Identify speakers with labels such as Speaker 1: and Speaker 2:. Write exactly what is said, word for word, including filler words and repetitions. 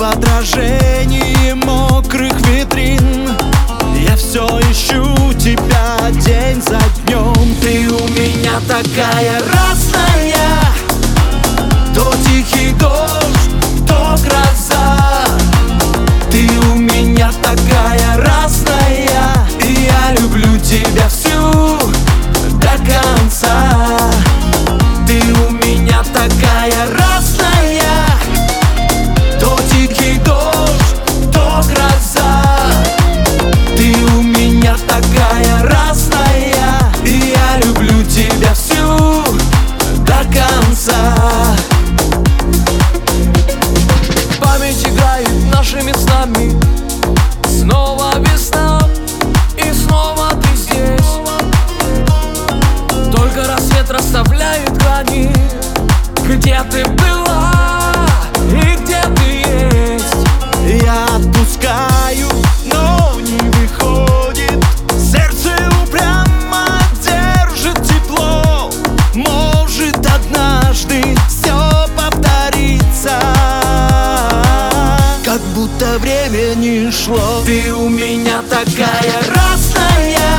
Speaker 1: отражении мокрых витрин. Я все ищу тебя день за днем. Ты у меня такая разная, то тихий дождь, то гроза. Ты у меня такая разная, и я люблю тебя всю до конца. Ты у меня такая разная, то тихий дождь, то гроза. Ты у меня такая разная, и я люблю тебя всю до конца. Память играет нашими снами. Снова весна, и снова ты здесь. Только рассвет расставляет грани. Где ты была и где ты есть? Я отпускаю, но не выходит. Сердце упрямо держит тепло. Может, однажды все повторится, как будто время не шло. Ты у меня такая разная,